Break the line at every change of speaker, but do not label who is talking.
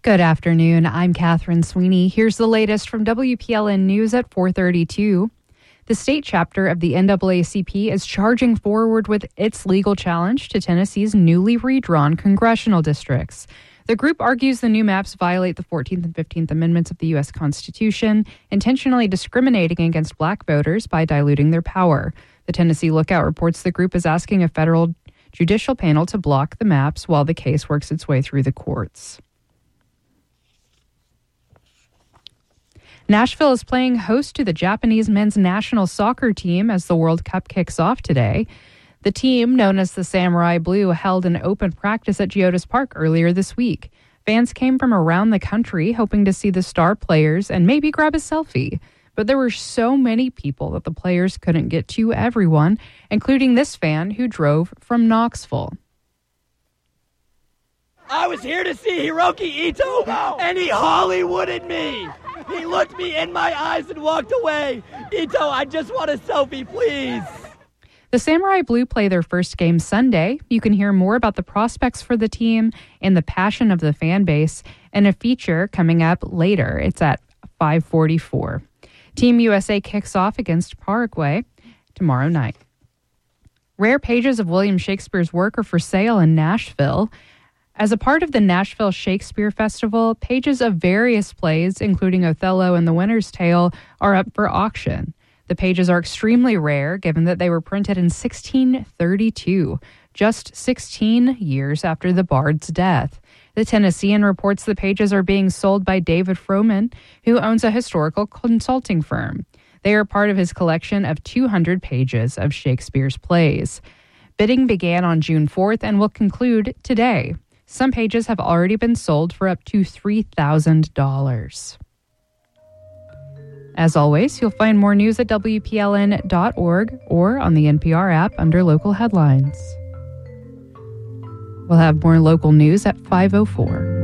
Good afternoon. I'm Catherine Sweeney. Here's the latest from WPLN News at 4:32. The state chapter of the NAACP is charging forward with its legal challenge to Tennessee's newly redrawn congressional districts. The group argues the new maps violate the 14th and 15th Amendments of the U.S. Constitution, intentionally discriminating against black voters by diluting their power. The Tennessee Lookout reports the group is asking a federal judicial panel to block the maps while the case works its way through the courts. Nashville is playing host to the Japanese men's national soccer team as the World Cup kicks off today. The team, known as the Samurai Blue, held an open practice at Geodis Park earlier this week. Fans came from around the country hoping to see the star players and maybe grab a selfie. But there were so many people that the players couldn't get to everyone, including this fan who drove from Knoxville.
I was here to see Hiroki Ito, and he Hollywooded me. He looked me in my eyes and walked away. Ito, I just want a selfie, please.
The Samurai Blue play their first game Sunday. You can hear more about the prospects for the team and the passion of the fan base in a feature coming up later. It's at 5:44. Team USA kicks off against Paraguay tomorrow night. Rare pages of William Shakespeare's work are for sale in Nashville. As a part of the Nashville Shakespeare Festival, pages of various plays, including Othello and The Winter's Tale, are up for auction. The pages are extremely rare, given that they were printed in 1632, just 16 years after the bard's death. The Tennessean reports the pages are being sold by David Froman, who owns a historical consulting firm. They are part of his collection of 200 pages of Shakespeare's plays. Bidding began on June 4th and will conclude today. Some pages have already been sold for up to $3,000. As always, you'll find more news at WPLN.org or on the NPR app under local headlines. We'll have more local news at 5:04.